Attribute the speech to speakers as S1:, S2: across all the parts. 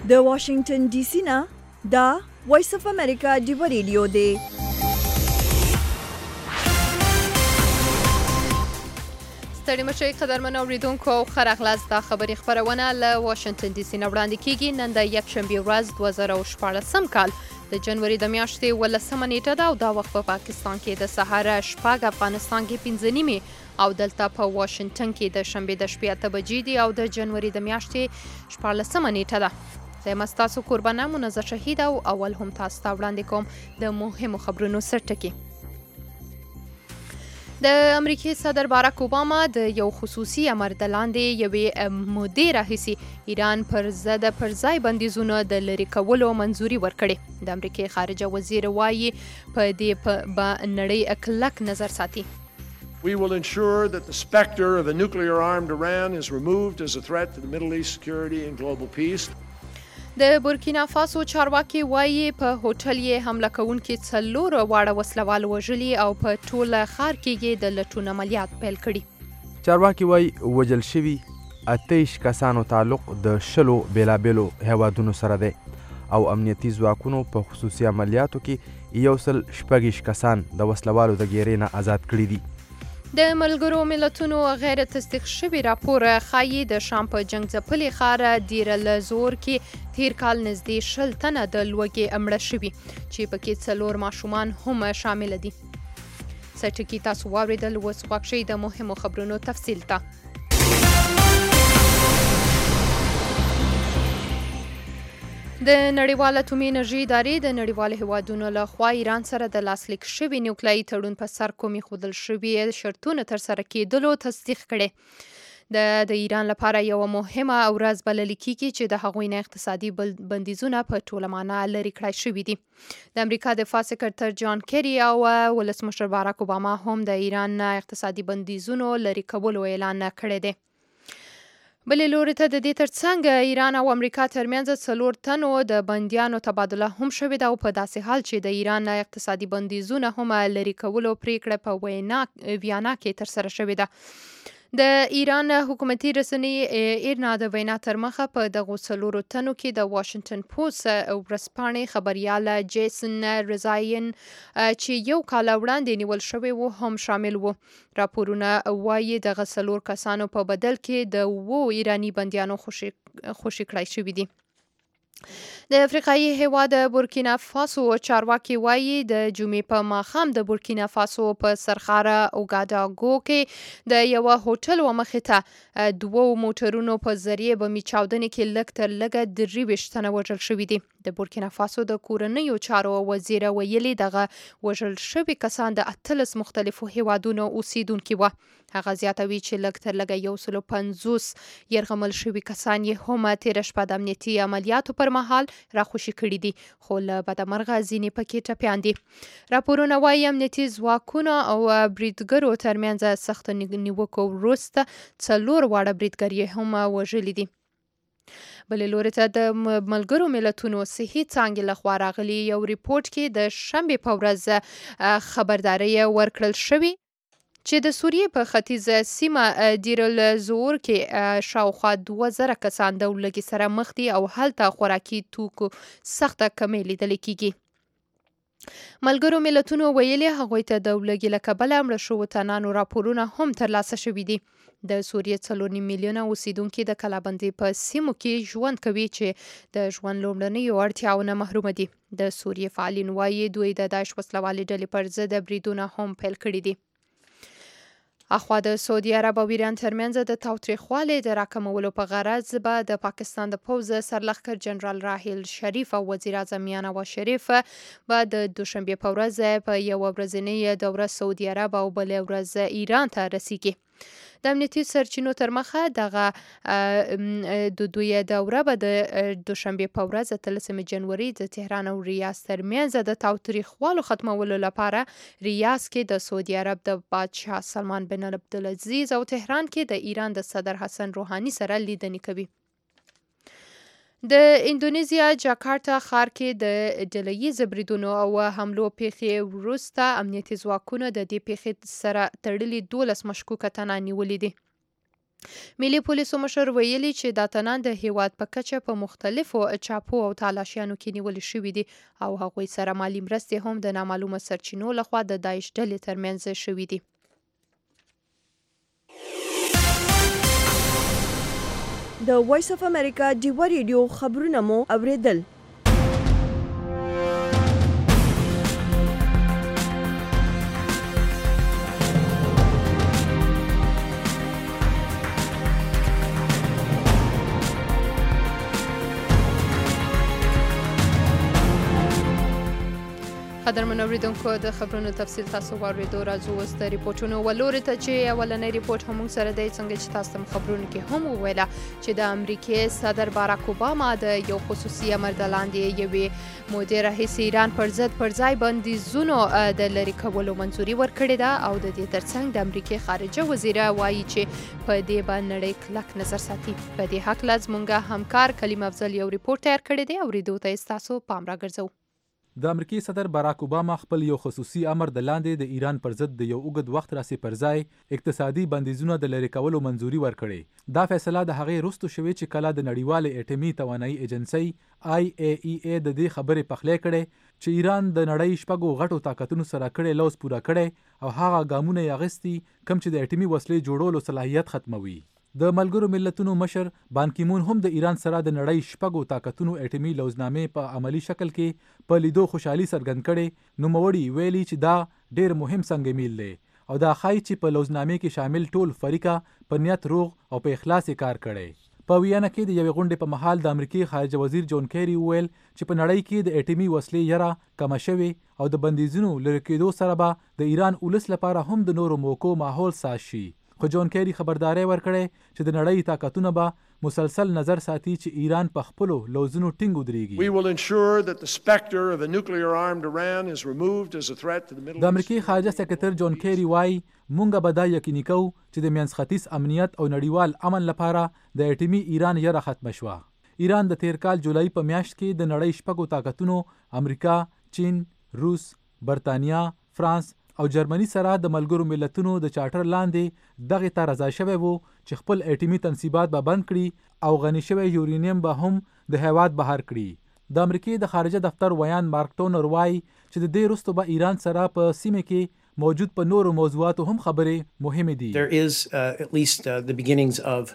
S1: د واشنگټن ډي سي نه دا وایس اف امریکا دی ریډیو دی.
S2: ستړي مشي قدرمن اوریدونکو او خراغلاس دا خبري خبرونه له واشنگټن ډي سي نه وړاندې کیږي. نن د یکشنبه ورځ 2014 کال د جنوري د میاشتې 18 نیټه ده او دا وخت په پاکستان کې د سهار شپږ، افغانستان کې 5 نیمه او دلته په واشنگټن کې د شنبه د شپې 8 بجې دي او د جنوري د میاشتې 14 نیټه ده. زه مستاسو قربانه منزه شهید او اول هم تاسو ته وړاندې کوم د مهمو خبرونو سرټکی. د امریکای صدر باراک اوباما د یو خصوصي امر د لاندې یوې مودې راهیسې ایران پر ضد پر ځای بندیزونو د لرې کولو منظوري ورکړې. د امریکای خارجه وزیر وایي په دې په نړۍ کلک نظر ساتي.
S3: We will ensure that the specter of a nuclear-armed Iran is removed as a threat to the Middle East security and global peace.
S2: د بورکینا فاسو چارواکي وایي په هوټل یې حمله کوونکي 4 واړه وسلوال وژلي او په ټول ښار کې یې د لټون عملیات پیل کړي.
S4: چارواکي وایي وژل شوي 28 کسانو تعلق د 10 بیلابیلو هیوادونو سره دی او امنیتي ځواکونو په خصوصي عملیاتو کې 126 کسان د وسلوالو د ګیرې نه آزاد کړي دي.
S2: د ملګرو ملتونو غیر تصدیق شوی راپور ښایي د شام په جنگ ځپلي ښار دیر الزور کې تیر کال نږدې 20 تنه د لوږې مړه شوي چې پکې 4 ماشومان هم شامل دي. سټکی تاسو واوریدل، اوس وخت شي د مهمو خبرونو تفصیل ته. د نړیواله اټومي انرژي ادارې د نړیوالو هیوادونو له خوا ایران سره د لاسلیک شوي نیوکلیايي تړون په سر کومې ښودل شوي شرطونه ترسره کېدلو تصدیق کړي. د ایران لپاره یو مهمه ورځ بلل کېږي چې د هغوی نه اقتصادي بندیزونه په ټوله معنا لرې کړای شوي دي. د امریکا دفاع سکرتر جان کیری او ولسمشر باراک اوباما هم د ایران نه اقتصادي بندیزونو لرې کولو اعلان کړی دی. بلې لوري ته د دې ترڅنګ ایران او امریکا ترمنځ 4 تنو د بندیانو تبادله هم شوې ده او په داسې حال چې د ایران اقتصادي بندیزونه هم لرې کولو پریکړه په ویانا کې ترسره شوې ده. د ایران حکومتي رسنۍ ایرنا د وینا تر مخه په دغو 4 تنو کې د واشنگټن پوسټ ورځپاڼې خبريال جیسن رضاین چې یو کال وړاندې نیول شوی و هم شامل وو. راپورونه وایي دغه 4 کسانو په بدل کې د ایرانی بندیانو خوشي کړای شوي دي. د افریقایي هیواد بورکینا فاسو چارواکي وایي د جمعې په ماښام د بورکینا فاسو په سرخاره اوګاداګو کې د یو هوټل مخې ته 2 موټرونو په ذریعه بمي چاودنې کې لږ تر لږه 23 تنه وژل شوي دي. د بورکینا فاسو د کورنیو چارو وزیر ویلي دغه وژل شوي کسان د 18 مختلفو هیوادونو اوسیدونکي وو. هغه زیاتوي چې لږ تر لږه 150 يرغمل شوي کسان یې هم تیر شپه د امنیتي عملیاتو پر مهال راخوشي کړي دي، خو له بدمرغه ځینې پکې ټپیان دي. راپورونه وایي امنیتي ځواکونو او بریدګرو ترمنځ سخت نیوکو وروسته 4 واړه بریدګر یې هم وژلي دي. بلې لوري ته د ملګرو ملتونو صحي څانګې لخوا راغلي یو ریپورت کې د شنبې په ورځ خبرداری ورکړل شوی چې د سوریې په ختیځه سیمه دیر الزور کې شاوخوا 2000 کسان د لوږې سره مخ دي او هلته خوراکي توکو سخته کمی لیدل کېږي. ملګرو ملتونو ویلي هغوی ته د لوږې له کبله مړه شوو تنانو راپورونه هم ترلاسه شوي دي. د سوریې 4 میلیونه اوسیدونکي د کلابندۍ په سیمو کې ژوند کوي چې د ژوند لومړنیو اړتیاوو محروم دي. د سوریې فعالین وایي دوی د داعش وسلوالې ډلې پر ضد بریدونه هم پیل کړي دي. اخوا د سعودي عرب او ایران ترمنځ د تاوتریخوالي د راکمولو په غرض به د پاکستان د پوځ سرلښکر جنرال راحیل شریف او وزیر اعظم میاں نواز شریف به د دوشنبه په ورځ په یو ورځنۍ دوره سعودي عرب او بل ورځ ایران ته رسیږي. د امنیتي سرچینو تر مخه دغه د دوی دوره به د دوشنبه په ورځ 13 جنوري د تهران او ریاض ترمنځ د تاوتریخوالو ختمولو لپاره ریاض کې د سعودي عرب د بادشاه سلمان بن عبدالعزیز او تهران کې د ایران د صدر حسن روحاني سره لیدنې کوي. د اندونیزیا جاکارتا ښار کې د ډله‌ییز بریدونو او حملو پیښې وروسته امنیتي ځواکونو د دې پیښې سره تړلي 12 مشکوکه تنان نیولي دي. ملي پولیسو مشر ویلي چې دا تنان د هیواد په کچه په مختلفو چاپو او تالاشیانو کې نیول شوي دي او هغوی سره مالي مرستې هم د نامعلومه سرچینو لخوا د داعش ډلې ترمنځ شوي دي.
S1: د وایس اف امریکا ډیوا ریډیو خبرونه مو اوریدل.
S2: قدرمن اوریدونکو د خبرونو تفصیل تاسو واورېدو. راځو اوس د ریپورټونو ولوري ته چې اولنی ریپورټ هم موږ سره دی څنګه چې تاسو ته خبرونو کې هم وویله چې د امریکای صدر باراک اوباما د یو خصوصي امر د لاندې یوې مودې راهیسې ایران پر ضد پر ځای بندیزونو د لرې کولو منظوري ورکړې ده او د دې ترڅنګ د امریکای خارجه وزیره وایي چې په دې باندې نړۍ کلک نظر ساتي. په دې هکله زموږ همکار کلیم افضل یو ریپورټ تیار کړی دی، اورېدو ته یې ستاسو پام راګرځوو.
S5: د امریکای صدر باراک اوباما خپل یو خصوصي امر د لاندې د ایران پر ضد د یو اوږد وخت راسي پر ځای اقتصادي بندیزونه د لرې کولو منظوري ورکړې. دا فیصله د هغې وروسته شوې چې کله د نړیوالې اټومي توانایي ایجنسۍ IAEA د دې خبرې پخلی کړې چې ایران د نړۍ شپږو غټو طاقتونو سره کړی لوز پوره کړی او هغه ګامونه یې اخیستي کوم چې د اټومي وسلې جوړولو صلاحیت ختموي. د ملګرو ملتونو مشر بان کی مون هم د ایران سره د نړۍ شپږو طاقتونو اټومي لوزنامې په عملی شکل کې په لیدو خوشحالي څرګند کړي. نوموړي ویلي چې دا ډېر مهم سنگ میل دی او دا ښایي چې په لوزنامې کې شامل ټول فریقه په نیت روغ او په اخلاص کار کړی. په ویانا کې د یوې غونډې په مهال د امریکای خارجه وزیر جون کیری وویل چې په نړۍ کې د اټومي وسلې یره کمه شوې او د بندیزونو لرې کېدو سره به د ایران ولس لپاره هم د نورو موقعو ماحول ساز شي. خو جون کیری خبرداري ورکړې چې د نړۍ طاقتونه به مسلسل نظر ساتي چې ایران په خپلو لوزونو ټینګ ودرېږي.
S3: We will ensure that the specter of a nuclear armed Iran is removed as a threat to the Middle East.
S5: د امریکای خارجه سکرټر جون کیری وایي مونږ به دا یقیني کوو چې د منځ ختیځ امنیت او نړیوال امن لپاره د اټومي ایران یره ختمه شوه. ایران د تیر کال جولای په میاشت کې د نړۍ شپږو طاقتونو امریکا، چین، روس، برتانیا، فرانس او جرمني سره د ملګرو ملتونو د چارټر لاندې دغه ته رضا شوی وو چې خپل اټومي تنصیبات به بند کړي او غني شوی یورینیم به هم د هیواد بهر کړي. د امریکای د خارجه دفتر ویان مارک ټونر وایي چې د دې وروسته به ایران سره په سیمه کې موجود په نورو موضوعاتو هم خبرې مهمه دي.
S6: There is at least the beginnings of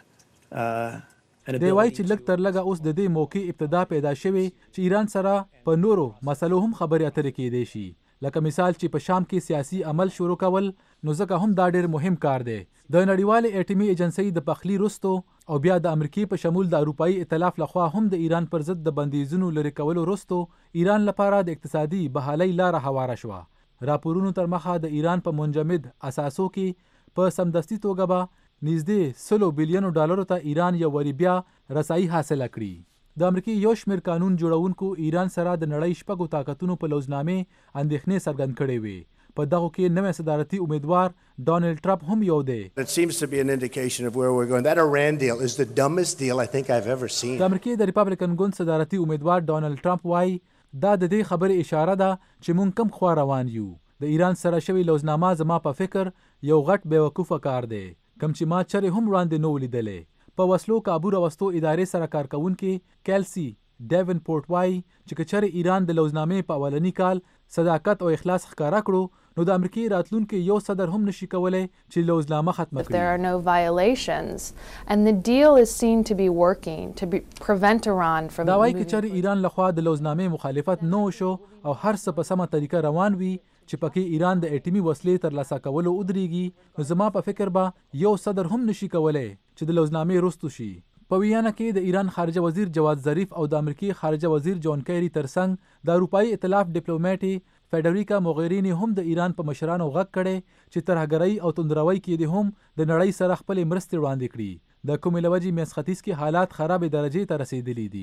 S5: دی وایي چې لږ تر لږه اوس د دې موقع ابتدا پیدا شوی چې ایران سره په نورو مسلو هم خبرې اترې کېدې شي. لکه مثال چې په شام کې سیاسي عمل شروع کول نو ځکه هم دا ډېر مهم کار دی. د نړیوالې اټومي ایجنسۍ د پخلی وروسته او بیا د امریکای په شمول د اروپایي ائتلاف لخوا هم د ایران پر ضد د بندیزونو لرې کولو وروسته ایران لپاره د اقتصادي بحالۍ لاره هواره شوه. راپورونو تر مخه د ایران په منجمد اساسو کې په سمدستي توګه به نږدې 100 بلین ډالرو ته ایران یو وری بیا رسایي حاصله کړي. د امریکای یو شمېر قانون جوړونکو ایران سره د نړۍ شپږو طاقتونو په لوزنامې اندېښنې څرګند کړې وې. په دغو کې نوی صدارتي امیدوار ډانلډ ټرمپ هم یو دی.
S7: It seems to be an indication of where we're going. That Iran deal is the dumbest deal I think I've ever seen.
S5: د امریکای د ریپابلیکن ګوند صدارتي امیدوار ډانلډ ټرمپ وایي دا د دې خبرې اشاره ده چې مونږ کم خوا روان یو. د ایران سره شوی لوزنامه زما په فکر یو غټ بیوقوفه کار دی کوم چې ما چرې هم وړاندې نه ولیدلې. په وسلو کابو راوستو ادارې سره کارکونکي کیلسی ډیونپورټ وایي چې که چېرې ایران د لوزنامې په اولنی کال صداقت او اخلاص ښکاره کړو نو د امریکای راتلونکي یو صدر هم نشي کولی چې لوزنامه ختمه کړي.
S8: There are no violations and the deal is seen to be working to prevent Iran from.
S5: دا وایي که چېرې ایران لخوا د لوزنامې مخالفت نه وشو او هر څه په سمه طریقه روان وي چې پکې ایران د اټومي وسلې ترلاسه کولو ودرېږي نو زما په فکر به یو صدر هم نشي کولی چې د لوزنامې رستو شي. په ویانا کې د ایران خارجه وزیر جواد ظریف او د امریکای خارجه وزیر جون کیری ترڅنګ د اروپایي ائتلاف ډیپلوماټي فیډریکا موغرینی هم د ایران په مشرانو غږ کړي چې ترهګرۍ او توندروي کې دي هم د نړۍ سره خپل مرستې وړاندې کړي. د کومې لوجې منځ ختیځ کې حالات خرابې درجې ته رسیدلي دي.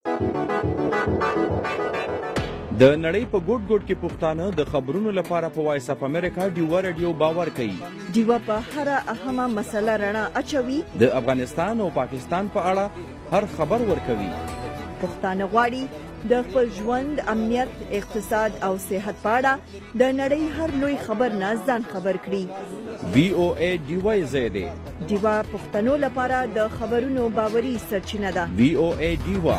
S9: د نړۍ په ګوټ ګوټ کې پښتانه د خبرونو لپاره په وایس اف امریکا ډیوا رادیو باور کوي.
S1: ډیوا په هر اهمه مسله رڼا اچوي.
S9: د افغانستان او پاکستان په اړه هر خبر ورکوي.
S1: پښتانه غواړي د خپل ژوند، امنیت، اقتصاد او صحت په اړه د نړۍ هر لوی خبر نه ځان خبر کړي.
S9: VOA ډیوا زیاده
S1: ډیوا پښتنو لپاره د خبرونو باوري سرچینه ده.
S9: VOA ډیوا.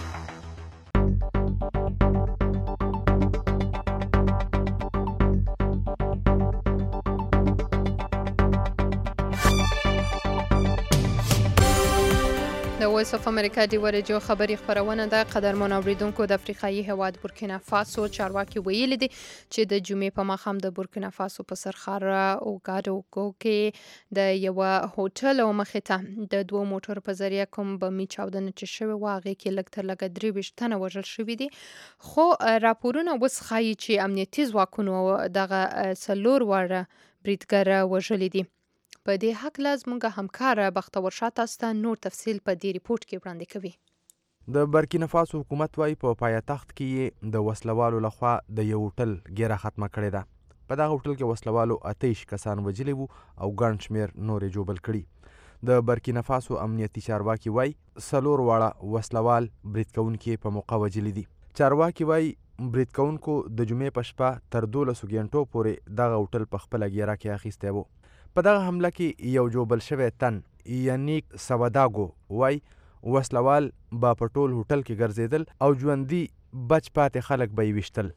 S2: د وایس اف امریکا ډیوا رادیو خبري خبرونه ده. قدرمن اوریدونکو، د افریقایي هیواد بورکینا فاسو چارواکي ویلي دي چې د جمعې په ماښام د بورکینا فاسو په سرخار اوګاډوګو کې د یو هوټل او مخې ته د 2 موټر په ذریعه کوم بمي چاودنه چې شوې وه هغې کې لږ تر لږه 23 تنه وژل شوي دي. خو راپورونه اوس ښایي چې امنیتي ځواکونو دغه 4 واړه بریدګر وژلي دي. په دې هکله زموږ همکاره بختور شاه تاسو ته نور تفصیل په دې ریپورت کې وړاندې کوي.
S4: د برکینا فاسو حکومت وايي په پایتخت کې یې د وسلوالو لخوا د یو هوټل ګیره ختمه کړې ده. په دغه هوټل کې وسلوالو 28 کسان وژلي وو او ګڼ شمېر نورې ژوبل کړي. د برکینا فاسو امنیتي چارواکي وايي 4 واړه وسلوال برید کوونکي په موقع وژلي دي. چارواکي وايي برید کوونکو د جمعې په شپه تر 12 غنټو پورې دغه هوټل په خپله ګیره کې اخیستی و. په دغه حمله کې یو جوبل شوی تن یانیک سواداګو وای وسلوال با په ټول هوټل کې ګرځېدل او ژوندي بچ پاتې خلک به یې ویشتل.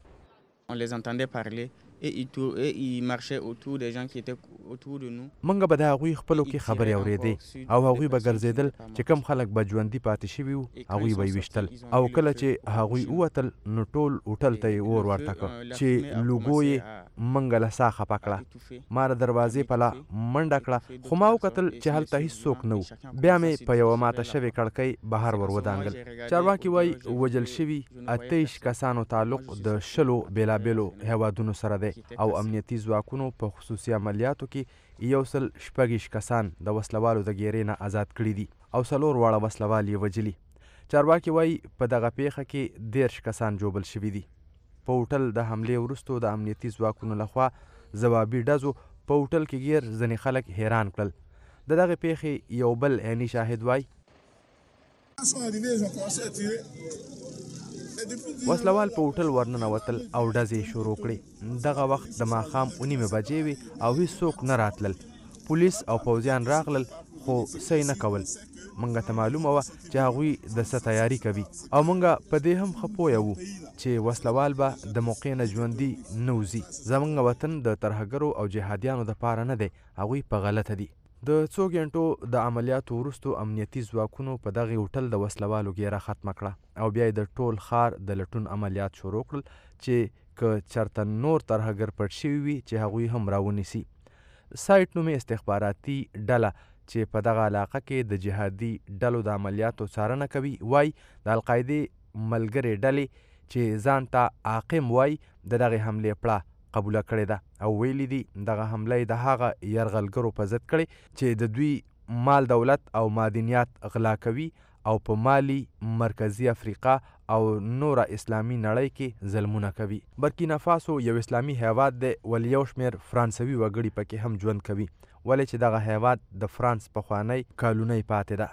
S4: موږ به د هغوی خپلو کې خبرې اورېدې او هغوی به ګرځېدل چې کم خلک به ژوندي پاتې شوي وو هغوی به یې ویشتل او کله چې هغوی ووتل نو ټول هوټل ته یې اور ورته کړ چې لوګو یې موږ له ساه خفه کړه. ما د دروازې په لا منډه کړه خو ما وکتل چې هلته هېڅوک نه و. بیا مې په یوه ماته شوې کړکۍ بهر ور ودانګل. چارواکي وایي وژل شوي 28 کسانو تعلق د 20 بېلابېلو هیوادونو سره دی او امنیتي ځواکونو په خصوصي عملیاتو کې 126 کسان د وسلوالو د ګیرې نه آزاد کړي دي او 4 واړه وسلوال یې وژلي. چارواکي وایي په دغه پیښه کې 13 کسان جوبل شوي دي. په هوټل د حملې وروستو د امنیتي ځواکونو لخوا ځوابي ډزو په هوټل کې غیر ځینې خلک حیران کړل. د دغې پیښې یو بل عیني شاهد وایي وسلوال په هوټل ورننوتل او ډزې شروع کړې. دغه وخت د ماښام 9 بجې وې او هېڅوک نه راتلل. پولیس او پوځیان راغلل خو څه یې نه کول. موږ ته معلومه وه چې هغوی د څه تیاري کوي او موږ په دې هم ښه پوه وو چې وسلوال به د موقع نه ژوندي نه وځي. زموږ وطن د ترهګرو او جهادیانو دپاره نه دی، هغوی په غلطه دي. د څو غنټو د عملیاتو وروستو امنیتي ځواکونو په دغه هوټل د وسلوالو ګیره ختمه کړه او بیا یې د ټول ښار د لټون عملیات شروع کړل چې که چرته نور ترهګر پټ شوي وي چې هغوی هم راونیسي. سایټ نومې استخباراتي ډله چې په دغه علاقه کې د جهادي ډلو د عملیاتو څارنه کوي وایي د القاعدې ملګرې ډلې چې ځان ته عاقم وایي د دغې حملې پړه قبوله کړې ده او ویلي دي دغه حمله یې د هغه یرغلګرو په ضد کړې چې د دوی مال دولت او معدنیات غلا کوي او په مالي، مرکزي افریقا او نوره اسلامي نړۍ کې ظلمونه کوي. برکینا فاسو یو اسلامي هیواد دی ولې یو شمېر فرانسوي وګړي پکې هم ژوند کوي ولې چې دغه هیواد د فرانس پخوانی کالونی پاتې ده.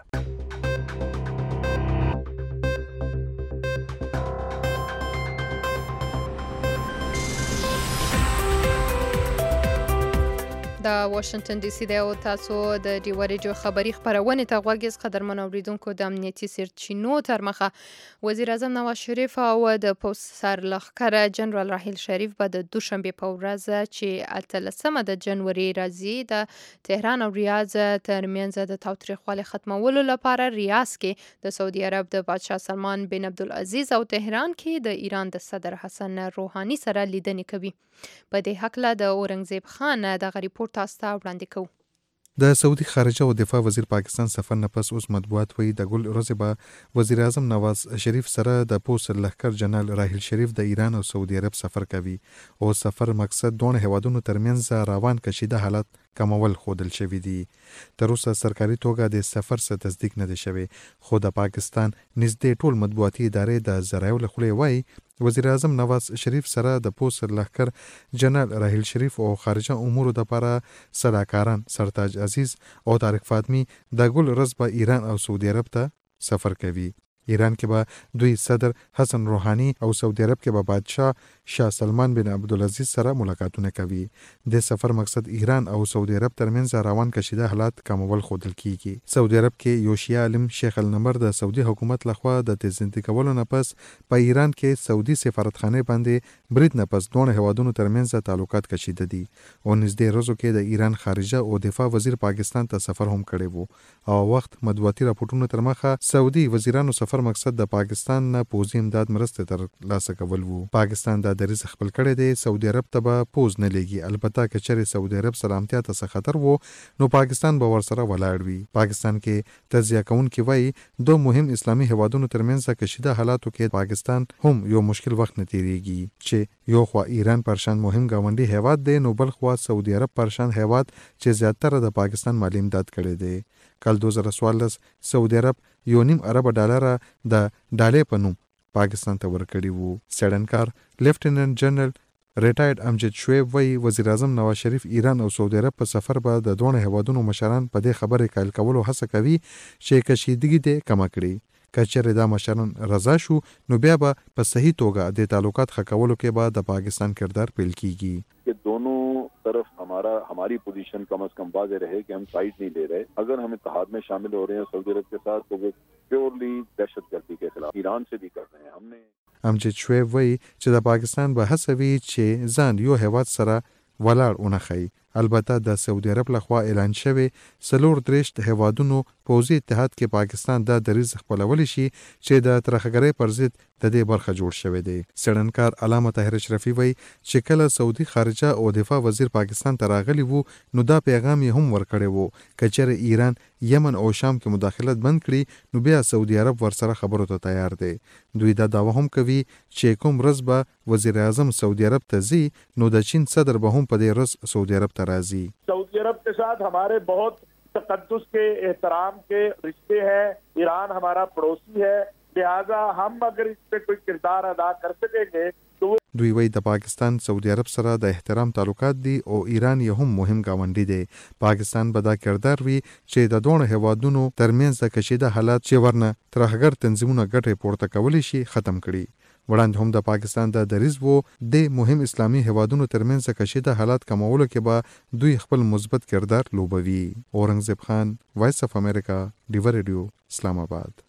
S2: د واشنگټن ډي سي دی او تاسو د ډیوا رادیو خبري خبرونه ته غوږ یاست. قدرمن اوریدونکو، د امنیتي سرچینو تر مخه وزیر اعظم نواز شریف او د پوځ سرلښکر جنرال راحیل شریف به د دوشنبه په ورځ چې 13 د جنوري راځي د تهران او ریاض ترمنځ د تاوتریخوالي ختمولو لپاره ریاض کې د سعودي عرب د بادشاه سلمان بن عبدالعزیز او تهران کې د ایران د صدر حسن روحاني سره لیدنې کوي. په دې هکله د اورنګزیب خان دغه ریپورت تاسو ته وړاندې کوو.
S10: د سعودي خارجه او دفاع وزیر پاکستان سفر نه پس اوس مطبوعات وایي د ګل ورځې به وزیر اعظم نواز شریف سره د پوځ سرلښکر جنرال راحیل شریف د ایران او سعودي عرب سفر کوي او سفر مقصد دوه هیوادونو ترمنځ روان کشیده حالت کمول خودل شوی دی. تر اوسه سرکاري توګه د سفر څخه تصدیق نه دی شوی خو د پاکستان نږدې ټول مطبوعاتي ادارې د ذرایعو له خولې وایي وزیر اعظم نواز شریف سره د پوځ سرلښکر جنرال راحیل شریف او خارجه امورو لپاره صداکاران سرتاج عزیز او طارق فاطمی د ګل ورځ به ایران او سعودي عرب ته سفر کوي. ایران کې به دوی صدر حسن روحاني او سعودي عرب کې به بادشاه شاه سلمان بن عبدالعزیز سره ملاقاتونه کوي. د سفر مقصد ایران او سعودي عرب ترمنځ روان کشیده حالات کمول ښودل کیږي. سعودي عرب کې یو شیعه عالم شیخ النمر د سعودي حکومت لخوا د تیزنتي کولو نه پس په ایران کې سعودي سفارتخانه باندې برید نه پس دوه هیوادونو ترمنځ تعلقات کشیده دي او نږدې ورځو کې د ایران خارجه او دفاع وزیر پاکستان ته سفر هم کړی وو او وخت مطبوعاتي راپورټونو تر مخه سعودي وزیرانو سفر مقصد د پاکستان نه پوځي امداد مرسته تر لاسه کول وو. پاکستان د دریځ خپل کړی دی سعودي عرب ته به پوز نه لګي، البته که چېرې سعودي عرب سلامتیا ته څه خطر وو نو پاکستان به ورسره ولاړ وي. پاکستان کې تجزیه کوونکي وایي دوه مهم اسلامي هیوادونو ترمنځ کشیده حالاتو کې پاکستان هم یو مشکل وخت نه تیریږي چې یو خوا ایران پرشان مهم گاونډي هیواد دی نو بل خوا سعودي عرب پرشان هیواد چې زیاتره د پاکستان مالی امداد کړی دی. کال 2014 سعودي عرب $1.5 ارب د ډالۍ په نوم پاکستان ته ورکړي وو. سیډنکار لیفټیننټ جنرال ریټایرډ امجد شعیب وایي وزیر اعظم نواز شریف ایران او سعودي عرب په سفر به د دوه هیوادونو مشران په دې خبرې قایل کولو هڅه کوي چې کشیدګي دې کم کړي. که چېرې دا مشران رضا شو نو بیا به په صحیح توګه د تعلقات ښه کولو کې به د پاکستان کردار پیل کیږي.
S11: کہ دونوں طرف ہماری پوزیشن کم از کم واضح رہے کہ ہم سائڈ نہیں لے رہے. اگر ہم اتحاد میں شامل ہو رہے ہیں سعودی عرب کے ساتھ تو وہ پیورلی دہشت گردی کے خلاف ایران سے بھی کر رہے ہیں. ہم نے
S10: امجد شعیب وایي چې د پاکستان به هڅوي چې ځان یو هیواد سره ولاړ ونښيي. البته د سعودي عرب لخوا اعلان شوی 34 هیوادونو پوځي اتحاد کې پاکستان د دریځ خپلولی شي چې د ترهګرۍ پر ضد د دې برخه جوړ شوی دی. سیډنکار علامه طاهر اشرفي وایي چې کله سعودي خارجه او دفاع وزیر پاکستان ته راغلی وو نو دا پیغام یې هم ورکړی وو که چېرې ایران یمن او شام کې مداخلت بند کړي نو بیا سعودي عرب ورسره خبرو ته تیار دی. دوی دا دعوه هم کوي چې کوم ورځ به وزیر اعظم سعودي عرب ته ځي نو د چین صدر به هم په دې ورځ سعودي عرب ته راځي.
S12: سعودی عرب کے ساتھ ہمارے بہت تقدس کے احترام کے رشتے ہیں. ایران ہمارا پڑوسی ہے لہذا ہم اگر اس پہ کوئی کردار ادا کر سکیں گے تو
S10: دوی وایي د پاکستان سعودي عرب سره د احترام تعلقات دي او ایران یې هم مهم گاونډی دی. پاکستان به دا کردار وي چې د دوه هیوادونو ترمنځ د کشیده حالات چې ورنه ترهګر تنظیمونه ګټې پورته کولی شي ختم کړي. وړاندې هم د پاکستان د دریځ وو د مهم اسلامي هیوادونو ترمنځ کشیده حالات کمولو کې به دوی خپل مثبت کردار لوبوي. اورنګزیب خان، وایس اف امریکا، ډیو ریډیو، اسلام آباد.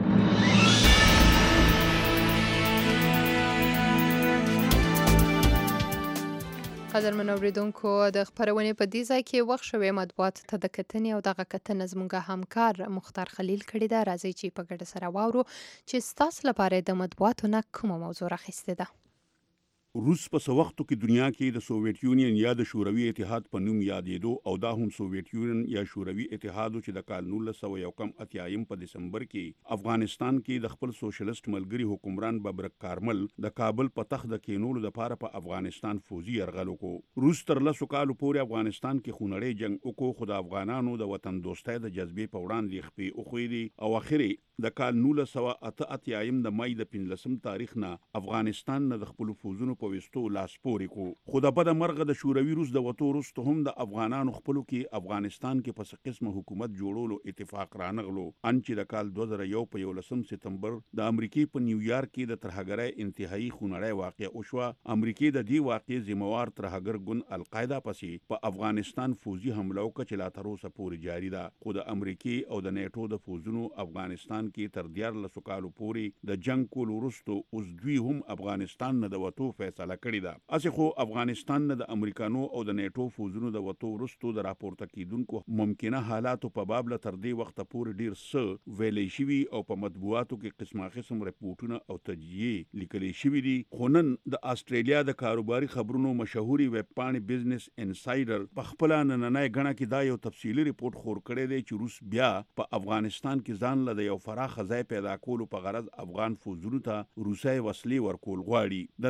S2: قدرمن اوریدونکو د خپرونې په دې ځای کې وخت شوی مطبوعاتو ته د کتنې او دغه کتنه زموږ همکار مختار خلیل کړې ده. راځئ چې په ګډه سره واورو چې ستاسو لپاره د مطبوعاتو نه کومه موضوع راخیستې ده.
S13: روس په څه وختو کې دنیا کې د سوویت یونین یا د شوروي اتحاد په نوم یادېدو او دا هم سوویت یونین یا شوروي اتحاد چې د کال 1991 په دسمبر کې افغانستان کې د خپل سوشلیست ملګری حکمران ببرک کارمل د کابل په تخت د کینولو لپاره په افغانستان فوزي یرغل وکړو. روس تر لسو کالو پورې افغانستان کې خونړی جنگ وکړو خو د افغانانو د وطن دوستۍ د جذبې په وړاندې خپې وښودې او اخري د کال 1988 د مای د 15 تاریخ نه افغانستان نه د خپل فوزونو په وستو لاس پورې کو. خو د بده مرغه د شوروي روس د وتو وروسته هم د افغانانو خپلو کې افغانستان کې په څه قسمه حکومت جوړولو اتفاق رانغلو. ان چې د کال 2001 په 11 سپتمبر د امریکای په نیویارک کې د ترهګرۍ انتهایی خونړی واقعه وشوه. امریکای د دې واقعې ذمہوار ترهګر ګوند القاعده پسې په افغانستان فوزي حمله وکړه چې لا تر اوسه پورې جاری ده. خو د امریکای او د نیټو د فوزونو افغانستان کې تر 14 کالو پورې د جنگ کول وروسته اوس دوی هم افغانستان نه د وتو فیصله کړې ده. اسې خو افغانستان نه د امریکانو او د نیټو فوزونو د وتو وروسته د راپورته کیدونکو ممکنه حالاتو په باب له تر دې وخته پورې ډیر څه ویلې شوي او په مطبوعاتو کې قسمه قسم رپورټونه او تجزیې لیکلې شوي دي. خو نن د استرالیا د کاروباري خبرونو مشهوري ویب پاڼې بزنس انسایډر په خپل نننۍ غڼه کې دا یو تفصیلي رپورټ خور کړی دی چې روس بیا په افغانستان کې ځان له یو فراخ ځای پیدا کولو په غرض افغان فوزونو ته روسي وسلې ورکول غواړي. د نامتو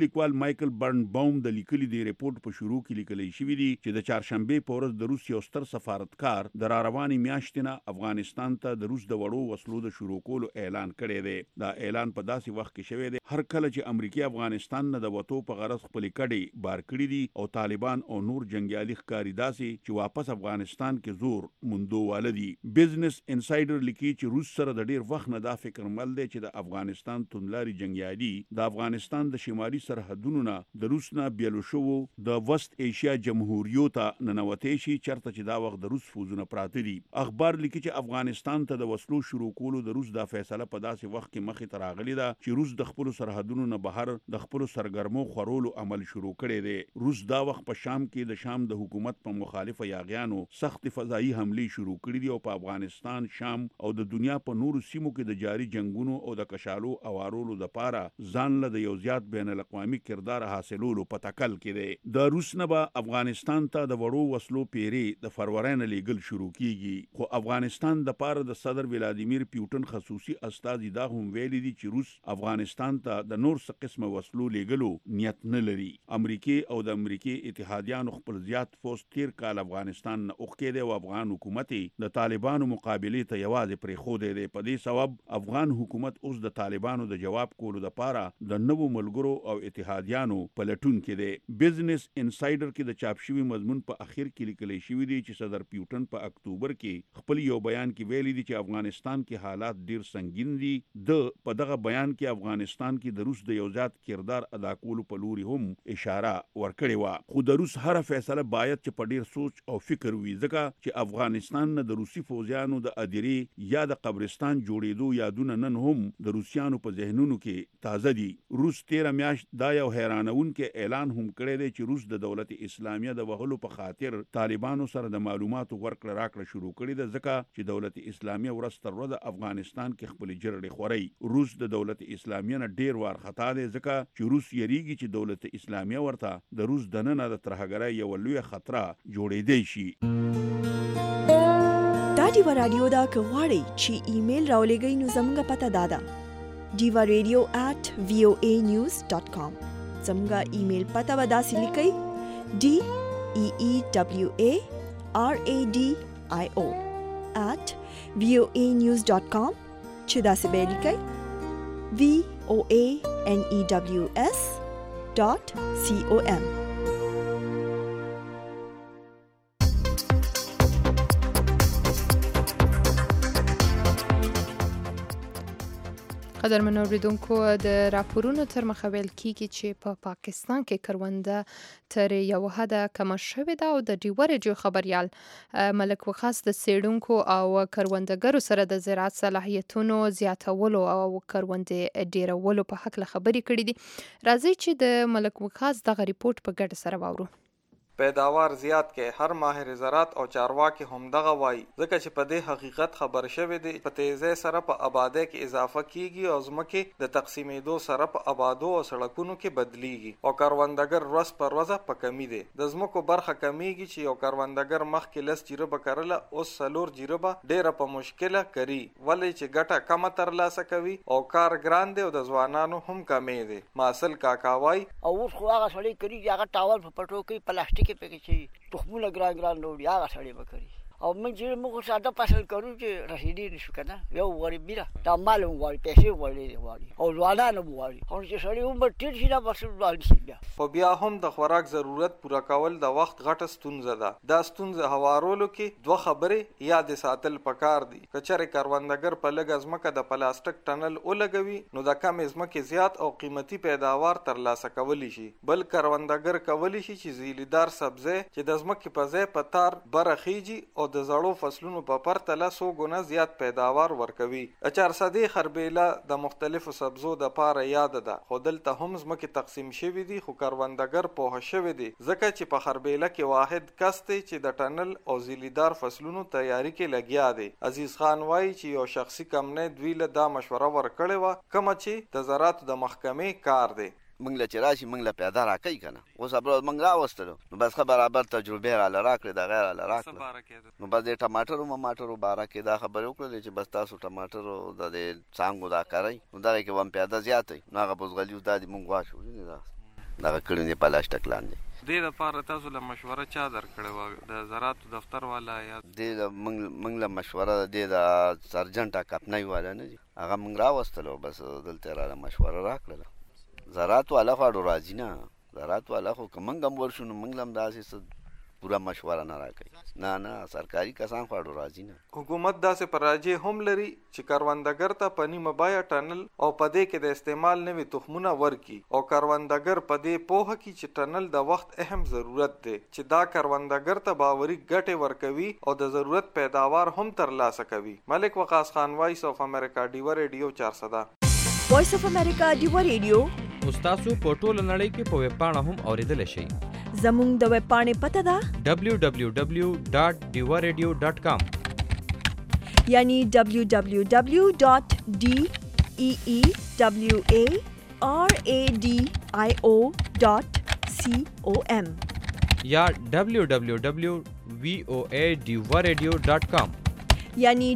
S13: لیکوال مایکل برنباوم د لیکلي دی ریپورت په شروع کې لیکلی شوی دی چې د چهارشنبه په ورځ د روس یو ستر سفارتکار د راروانې میاشتې نه افغانستان ته د روس د وړو وسلو د شروع کولو اعلان کړی دی. دا اعلان په داسې وخت کې شوی دی هر کله چې امریکای افغانستان نه د وټو په غرض خپل کډي بار کړی دي او طالبان او نور جنگیالي ښکاری داسې چې واپس افغانستان کې زور موندو والدي. بزنس انسایډر لیکي چې روس سره د ډیر وخت نه دا فکر مل دی چې د افغانستان توندلاري جنگیالي د افغانستان د شمالي سرحدونو نه د روس نه بیلو شو د وست ایشیا جمهوریت ته ننوتې شي چرته چې دا وخت د روس فوزونه پراته دي. اخبار لیکي چې افغانستان ته د وسلو شروع کولو د روس د فیصله په داسې وخت کې مخې ته راغلی ده چې روس د خپل سرحدونو نه بهر د خپل سرګرمو خورولو عمل شروع کړی دی. روس دا وخت په شام کې د شام د حکومت په مخالفه یاغیانو سخت فضایي حملې شروع کړې دي او په افغانستان، شام او د دنیا په نورو سیمو کې د جاري جنگونو او د کشالو اوارولو لپاره ځان له یو زیات بین الاقوامي کردار حاصلولو په تکل کې دی. د روس نه به افغانستان ته د وړو وسلو پیری د فروری نه لیږل شروع کیږي، خو افغانستان د پاره د صدر ولادیمیر پیوټن خصوصي استازي دا هم ویلي دي چې روس افغانستان ته د نور څه قسمه وسلو لیږلو نیت نه لري. امریکای او د امریکای اتحادیانو خپل زیات فوج تیر کال افغانستان نه اوخکې دی او افغان حکومت د طالبانو مقابله ته یوازې پرې خو دی. په دې سبب افغان حکومت اوس د طالبانو د جواب کولو لپاره د نوو ملګرو او اتحادیانو په لټون کې دی. بزنس انسایډر کې د چاپ شوی مضمون په اخر کې لیکل شوی دی چې صدر پیوټن په اکتوبر کې خپل یو بیان کې ویلي دي چې افغانستان کې حالات ډیر سنگین دي. د په دغه بیان کې افغانستان کې د روس د یو ذات کردار ادا کولو په لوري هم اشاره ورکړې و، خو د روس هر فیصله باید چې په ډیر سوچ او فکر وي، ځکه چې افغانستان نه د روسي فوجیانو د اديري یا د قبرستان جوړېدو یادونه نن هم د روسیانو په ذهنونو کې تازه دي. روس 13 میاشت دا یو حیرانونکې اعلان هم کړی دی چې روس د دولت اسلامیه د وهلو په خاطر طالبانو سره د معلوماتو ورکړه راکړه شروع کړې ده، ځکه چې دولت اسلامیه ورځ تر ورځې افغانستان کې خپل جرړې خوري. روس د دولت اسلامیه نه ډیر وار خطا دی، ځکه چې روس یریږي چې دولت اسلامیه ورته د روس دننه د ترهګرۍ یو لوی خطر جوړېدی شي.
S1: دا دیوا رادیو دا که غواړئ چې ایمیل راولېږئ نو زموږ پته دا ده diva.radio@voanews.com. زموږ ایمیل پته به داسې لیکئ DEEWARADIO@voanews.com چې داسې به لیکئ VOANEWS.com.
S2: قدرمن اوریدونکو، د راپورونو تر مخه ویل کیږي چې په پاکستان کې کرونده تر یو حده کمه شوې ده او د ډیورجو خبريال ملک وخاص د سیډونکو او کروندګرو سره د زراعت صلاحیتونو زیاتولو او کروندې ډیرولو په حق خبرې کړې دي. راځي چې د ملک وخاص دغه ریپورت په ګډه سره واورو.
S14: پیداوار زیات کې هر ماهر زراعت او چارواکي هم دغه وایي، ځکه چې په دې حقیقت خبر شوی دی په تیزی سره په آبادی کې اضافه کیږي او ځمکې د تقسیمېدو سره په آبادو او سړکونو کې بدلیږي او کروندګر ورځ پر ورځ په کمی دی. د ځمکو برخه کمیږي چې یو کروندګر مخکې 10 جریبه کرله اوس 4 جریبه ډیره په مشکله کوي، ولې چې ګټه کمه ترلاسه کوي او کار ګران دی او د ځوانانو هم کمی دی. ماسل کاکاوای
S15: او اوس خو هغه سړی کوي هغه ټاول په پټو کې پلاستیک پکې چې تخمونه ګران وړي هغه سړی به کوي او موږ چې موږ ساده فصل کوو چې رسیدي نشو کنه. یو غریب میرا دا مال غواړي، پیسې غواړي او ځوانان غواړي او چې سړی عمر تیر شي دا فصل غواړي بیا.
S14: خو بیا هم د خوراک ضرورت پوره کول د وخت غټه ستونزه ده. دا ستونزه هوارولو کې دوه خبرې یاد ساتل پکار دي. کچره کروندګر په لږ ځمکه د پلاستیک ټنل ولګوي نو د کم ځمکې زیات او قیمتي پیداوار ترلاسه کولی شي. بل کروندګر کولی شي چې زیلیدار سبزی چې د ځمکې په ځای په تار برخیږي او د زړو فصلونو په پرتله 100 ګونه زیات پیداوار ورکوي. 400 خربیله د مختلفو سبزو د پاره یاد ده، خو دلته هم ځمکې تقسیم شوی دي خو کروندګر پوه شوی دی، ځکه چې په خربیله کې واحد کس دی چې د ټنل او زیلیدار فصلونو تیاری کې لګیا دی. عزیز خان وایي چې یو شخصي کمنه دوی له دا مشوره ورکړې و کوم چې د زراعت د محکمې کار دی.
S16: منګ له چراشي منګ له پیدا راکې کنه اوس ابرو منګ راوستلو نو بس برابر تجربه را لراکړه د غیر لراکړه نو بس د ټماټرو بارا کې دا خبره وکړه چې بس تاسو ټماټرو د څنګه دا کوي نو دا کې وم پیدا زیاتې نو هغه بوزغلیو د مونږ واښو نه دا دغه کړي دي پلاستیک لاندې.
S14: دې لپاره تاسو له مشوره چا درکړې وه؟ د زراعتو دفتر والا یا
S16: دې موږ له مشوره دې د سرجنټ کپنۍ والا نه دي، هغه موږ راوستلو، بس دلته راله مشوره راکړله. زراعت والا خو اډو راځي نه، زراعت والا خو که موږ هم ورشو نو موږ هم داسې پوره مشوره نه راکوي. نه سرکاري کسان خو اډو راځي نه.
S14: حکومت داسې پراجې هم لري چې کروندګر ته په نیمه بیه ټنل او په دې کې د استعمال نوي تخمونه ورکي، او کروندګر په دې پوهه کې چې ټنل د وخت اهم ضرورت دی چې دا کروندګر ته باوري ګټې ورکوي او د ضرورت پیداوار هم ترلاسه کوي. ملک وقاص خان، وایس اف امریکا، ډیوه ریډیو 400.
S1: وایس اف امریکا ډیوه ریډیو
S17: تاسو په ټوله نړۍ کې په ویب پاڼه هم اوریدلی شئ.
S1: زموږ د ویب پاڼې پته ده
S17: www.diwaradio.com،
S1: یعنی www.deewaradio.com
S17: یا www.voadiwaradio.com،
S1: یعنی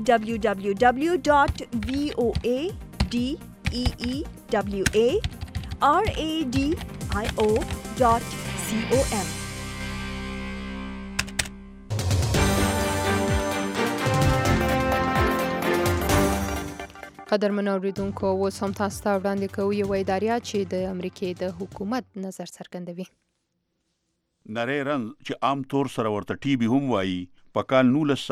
S1: www.voadeewaradio.com.
S2: قدرمن اوریدونکو، اوس هم تاسو ته وړاندې کوو یوه اداریه چې د امریکې د حکومت نظر څرګندوي.
S13: نری رنځ چې عام طور سره ورته ټي بي هم وایي، په کال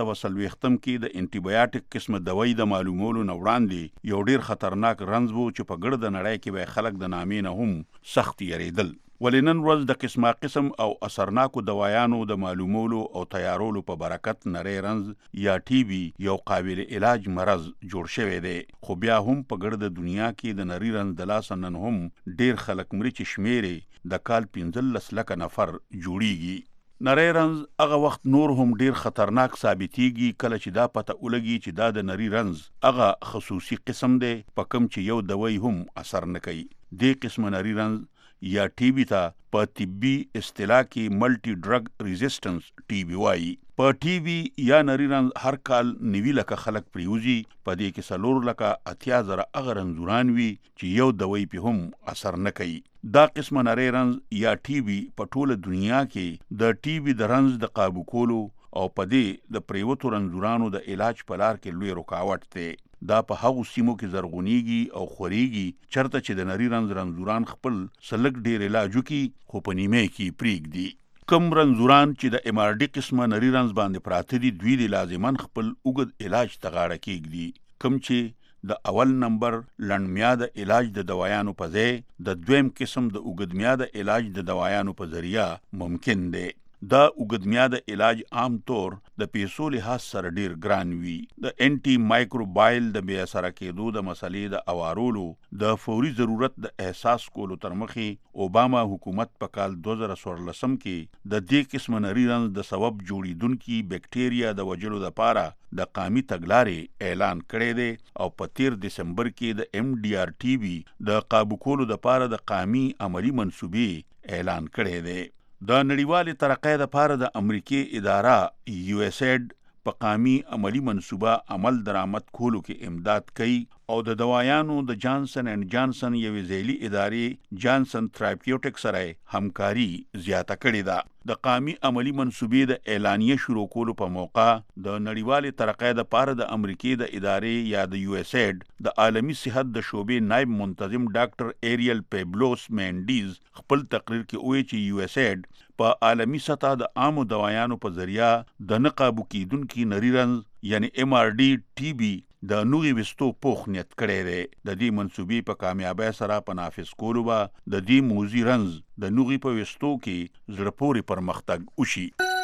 S13: 1940 کې د انټي بایوټیک قسمه دوای د معلومولو نه وړاندې یو ډیر خطرناک رنځ و چې په ګرد نړۍ کې به خلک د نامې نه هم سخت یریدل. ولې نن ورځ د قسم او اثرناکو دوایانو د معلومولو او تیارولو په برکت نری رنځ یا ټي بي یو قابل علاج مرض جوړ شوی دی، خو بیا هم په ګرد دنیا کې د نری رنځ د لاسه نن هم ډیر خلک مري چې شمیرې د کال 15 لکه نفر جوړیږي. نری رنځ هغه وخت نور هم ډیر خطرناک ثابتېږي کله چې دا پته ولګي چې دا د نری رنځ هغه خصوصي قسم دی په کوم چې یو دوای هم اثر نه کوي. دې قسم نری رنځ یا ټي بي ته په طبي اصطلاح کې ملټي ډرګ ریزिस्टेंस ټي بي وایي. په ټي بي یا نری رنځ هر کال 90 لکه خلک پریوزي، په دې کې 4 لکه 80,000 هغه رنځوران وي چې یو دوای په هم اثر نه کوي. دا قسم نری رنځ یا ټي بي په ټوله دنیا کې د ټي بي د رنځ د قابو کولو او په دې د پریوتو رنځورانو د علاج په لار کې لوی رکاوټ دی. دا په هغو سیمو کې زرغونیږي او خوريږي چرته چې د نری رنځ رنځوران خپل سلک ډیر علاج وکي، خو په نیمه کې پریږدي. کم رنځوران چې د MRD قسمه نری رنځ باندې پراته دي، دوی د لازمان خپل اوږد علاج ته غاړه کېږدي. کم چې د اول نمبر لنډمیاده علاج د دوایانو په ځای د دویم قسم د اوږدمیاده علاج د دوایانو په ذریعہ ممکن دی. دا اوږدمیاده علاج عام طور د پیسو لحاظ سره ډیر ګران وي. د انټي مایکروبایل د بیا سره کېدو د مسلې د اوارولو د فوري ضرورت د احساس کولو تر مخې اوباما حکومت په کال 2014 کې د دې قسم نری رنځ د سبب جوړیدونکي بکټیریا د وجلو لپاره د قامي تګلارې اعلان کړی دی، او په 13 دسمبر کې د MDR TB د قابو کولو لپاره د قامي عملی منصوبې اعلان کړی دی. د نړیوالې ترقۍ لپاره د امریکای اداره USAID په قامي عملی منصوبه عمل درآمد کولو کې امداد کوي، او د دوايانو د جانسن اینڈ جانسن یوې ځایلي ادارې جانسن تھراپیوټک سره همکاري زیاته کړې ده. د قامي عملی منصوبې د اعلانیه شروع کولو په موقع د نړیوالې ترقۍ لپاره د امریکای د ادارې یا د USAID د عالمي صحت د شعبې نائب منتظم ډاکټر ایریل پیبلوس مینډیز خپل تقریر کې وایي چې USAID په عالمي سطح د عامو دوايانو په ذریعہ د نقابو کیدونکو نری رنځ یعنی MRD TB د نوغي وستو پوخ نیت کړی دی. د دې منصوبې په کامیابی سره په نافذ کولو به د دې موزي رنځ د نوغي په وستو کې زړه پورې پرمختګ وشي.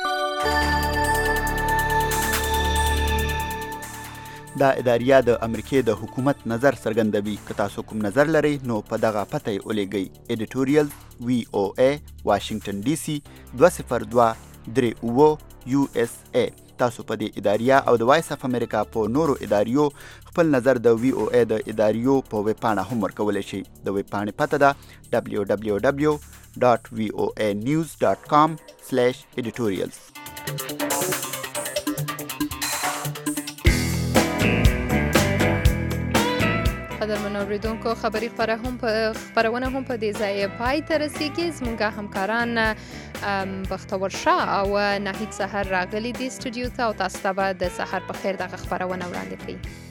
S18: دا اداریه د امریکای د حکومت نظر څرګندوي. که تاسو کوم نظر لرئ نو په دغه پته یې ولیږئ. editorial VOA Washington DC 20238 USA. تاسو په دې اداریه او د وایس اف امریکا په نورو اداریو خپل نظر د VOA د اداریو په ویب پاڼه هم ورکولی شئ. د ویب پاڼې پته ده www.voanews.com/editorials.
S2: قدرمن ګران اوریدونکو خبري خبرونه هم په دې ځای پای ته رسیږي. زموږ همکاران بختور شاه او ناهید سحر راغلي دي سټوډیو ته او تاسو ته به د سحر په خیر دغه خبرونه وړاندې کړي.